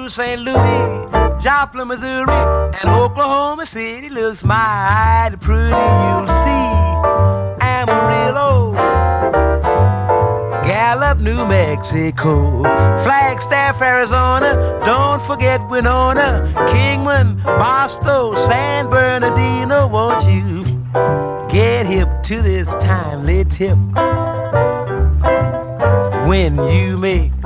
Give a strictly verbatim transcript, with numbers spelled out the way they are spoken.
Saint Louis, Joplin, Missouri, and Oklahoma City looks mighty pretty. You'll see Amarillo, Gallup, New Mexico, Flagstaff, Arizona, don't forget Winona, Kingman, Barstow, San Bernardino. Won't you get hip to this timely tip when you make